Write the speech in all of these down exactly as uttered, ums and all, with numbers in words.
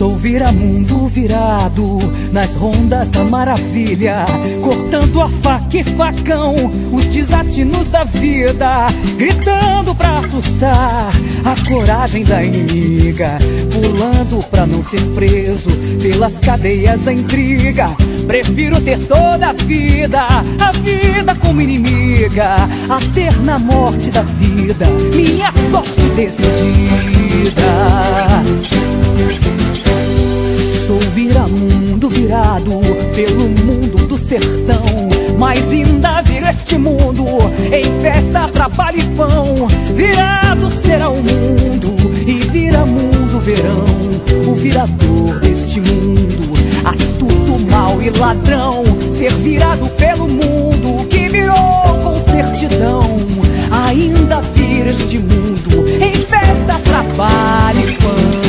Sou vira-mundo virado nas rondas da maravilha, cortando a faca e facão os desatinos da vida, gritando pra assustar a coragem da inimiga, pulando pra não ser preso pelas cadeias da intriga. Prefiro ter toda a vida, a vida como inimiga, a ter na morte da vida minha sorte decidida. Sou vira-mundo virado pelo mundo do sertão, mas ainda viro este mundo em festa, trabalho e pão. Virado será o mundo e vira-mundo verão, o virador deste mundo, astuto, mau e ladrão. Ser virado pelo mundo que virou com certidão, ainda vira este mundo em festa, trabalho e pão.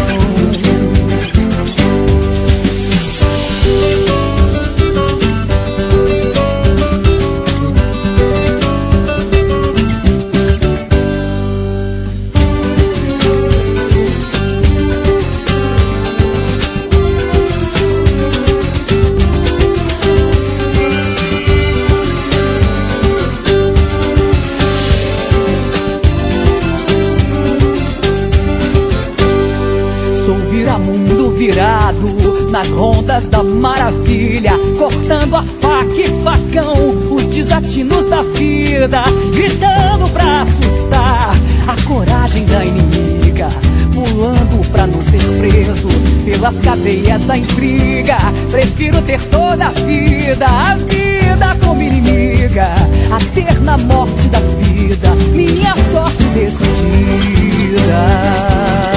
Mundo virado nas rondas da maravilha, cortando a faca e facão os desatinos da vida, gritando pra assustar a coragem da inimiga, pulando pra não ser preso pelas cadeias da intriga. Prefiro ter toda a vida, a vida como inimiga, a ter na morte da vida minha sorte decidida.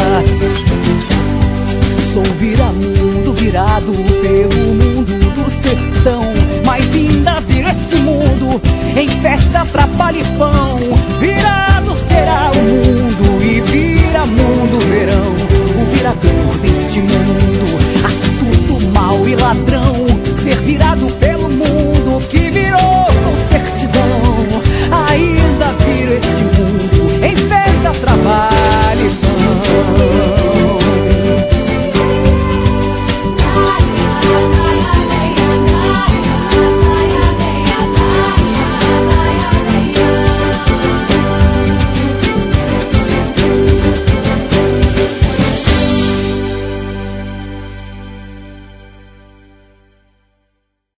Sou vira-mundo virado pelo mundo do sertão, mas ainda viro este mundo em festa, trabalho e pão. Virado será o mundo e vira-mundo verão, o virador de